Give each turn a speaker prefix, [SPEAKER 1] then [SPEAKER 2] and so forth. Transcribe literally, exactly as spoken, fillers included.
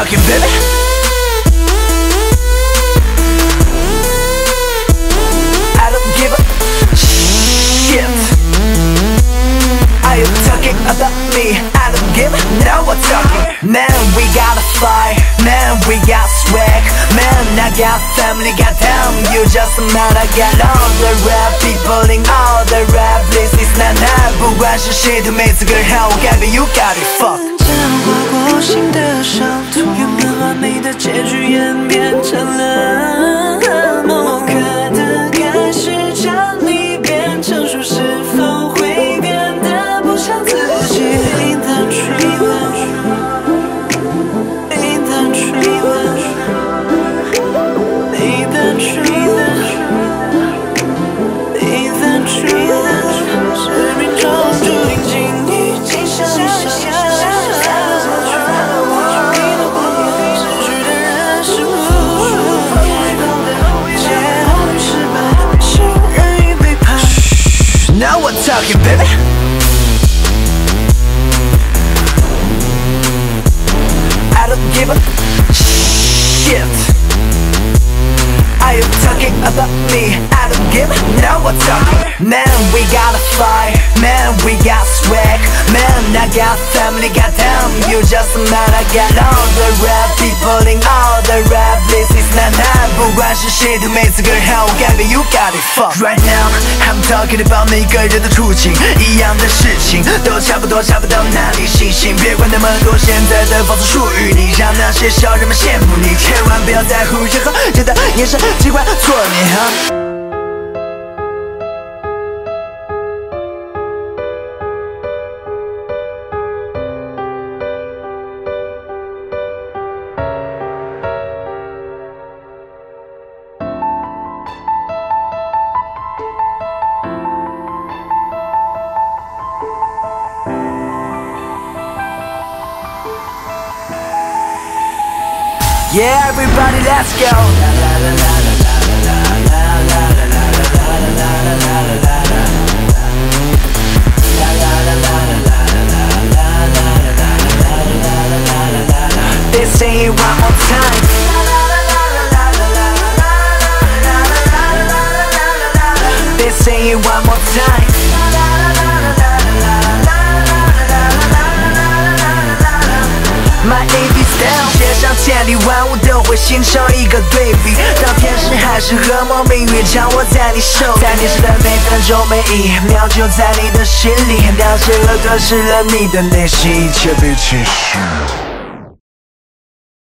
[SPEAKER 1] talking, baby. I don't give a shit. Are you talking about me? I don't give a no one talking. Man, we got a fire. Man, we got swag. Man, I got family. Goddamn, you just matter. Got all the rap people in all the rap lists. It's not that. 不管是谁都没资格让我改变。You got it, fuck.
[SPEAKER 2] 划过心的伤痛，原本完美的结局演变成了梦。刻的开始将你变成熟，是否会变得不像自己 ？In the dream, in the dream, in the dream, in the dream， 生命中注定经历镜像相。
[SPEAKER 1] Now we're talking, baby. I don't give a shit. Are you talking about me? I don't give a now we're talking. Man, we got a fire. Man, we got swag. Man, I got family. Goddamn, you just matter. Got all the rap people in all the rap lists. It's not that. 不管是谁都没资格让我改变。You got it, fuck. Right now, I'm talking about 每个人的处境，一样的事情都差不多，差不到哪里。星星，别管那么多，现在的风俗属于你，让那些小人们羡慕你。千万不要在乎任何人的眼神，尽管错你。Yeah, everybody, let's go. Let's sing it one more time. Let's sing it one more time. My A B style， 世界上千里万物都会形成一个对比。当天使还是恶魔，命运掌握在你手里。在你时的每分钟每一秒，就在你的心里。了解了，吞噬了你的内心，一切被侵蚀。